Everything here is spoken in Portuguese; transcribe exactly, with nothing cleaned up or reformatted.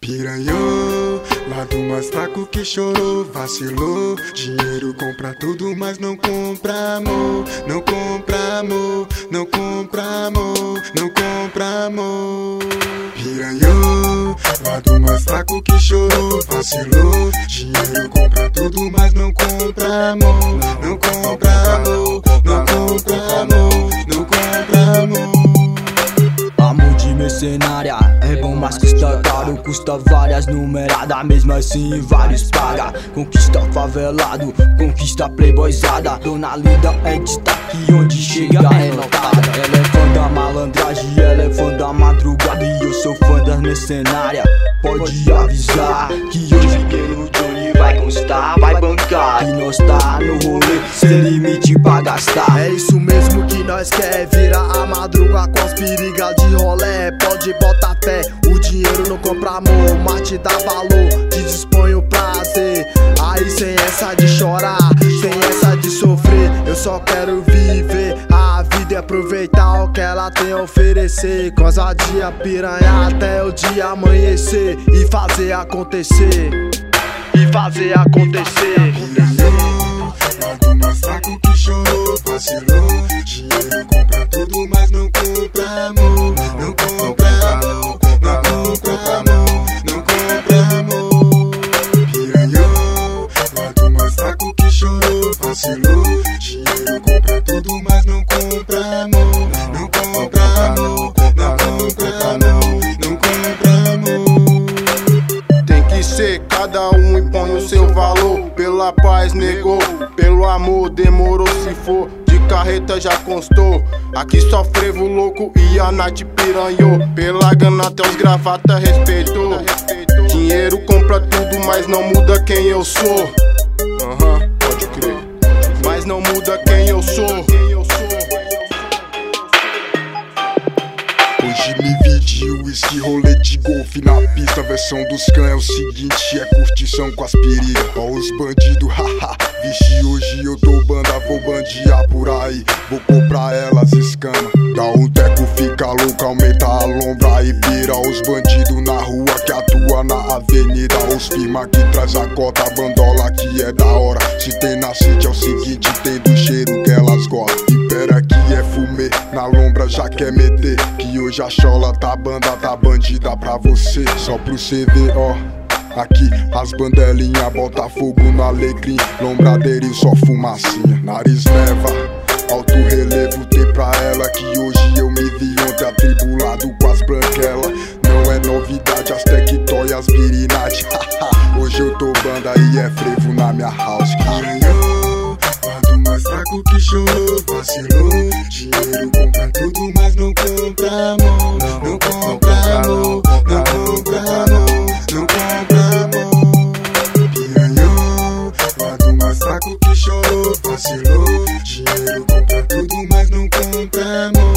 Piranhou, lá do mais fraco que chorou, vacilou. Dinheiro compra tudo, mas não compra amor. Não compra amor, não compra amor, não compra amor. Piranhou, lá do mais fraco que chorou, vacilou. Dinheiro compra tudo, mas não compra amor. Não compra amor, não compra amor, não compra amor. Amor de mercenária é bom, mas custa caro. Custa várias numeradas, mesmo assim vários paga. Conquista favelado, conquista playboyzada. Dona Linda é destaque onde chega é notada. Ela é fã da malandragem, ela é fã da madrugada. E eu sou fã das mercenárias. Pode avisar que hoje quem no Johnny vai constar, vai bancar. E nós tá no rolê, sem limite pra gastar. É isso mesmo que nós quer, vira a madruga com as perigas de rolé. Pode botar fé, o dinheiro não compra amor, mas te dá valor, te dispõe o prazer. Aí sem essa de chorar, sem essa de sofrer, eu só quero viver a vida e aproveitar o que ela tem a oferecer. Com ousadia, piranha até o dia amanhecer e fazer acontecer, e fazer acontecer. Piranhou, lá do mais fraco que chorou, vacilou. Dinheiro compra tudo, mas não compra amor. Não compra amor, não compra amor, não compra amor. Piranhou, lá do mais fraco que chorou, vacilou. Dinheiro compra tudo, mas não compra amor. Não compra amor, não compra amor, não compra amor. Tem que ser, cada um impõe o seu valor. Pela paz negou, pelo amor demorou. Se for de carreta já constou. Aqui só frevo louco e a Nath piranhou. Pela gana até os gravata respeitou. Dinheiro compra tudo, mas não muda quem eu sou. Aham, uhum, pode crer. Mas não muda quem eu sou. Hoje me vi de whisky, rolê de golfe na pista. Versão dos cães é o seguinte, é curtição com as perigas. Ó os bandidos, haha, vixe, hoje eu tô banda. Vou bandear por aí, vou comprar elas escama. Dá um teco, fica louco, aumenta a lombra e pira. Os bandidos na rua que atua na avenida. Os firma que traz a cota, a bandola que é da hora. Se tem na city é o seguinte, tem do cheiro que elas gostam. Impera que é fumê, na lombra já quer meter. Que hoje a chola tá banda, tá bandida pra você. Só pro cê ver, ó. Aqui as bandelinhas bota fogo no alecrim. Lombradeirinho só fumacinha. Nariz leva, alto relevo tem pra ela. Que hoje eu me vi ontem atribulado com as branquelas. Não é novidade, as tectó e as birinate. Hoje eu tô banda e é frevo na minha house. Piranhou, lá do mais fraco que chorou, vacilou. Dinheiro compra tudo, mas não compra amor. Não compra amor, não compra amor, não compra amor. Piranhou, lá do mais fraco que chorou, vacilou. Dinheiro compra tudo, mas não compra amor.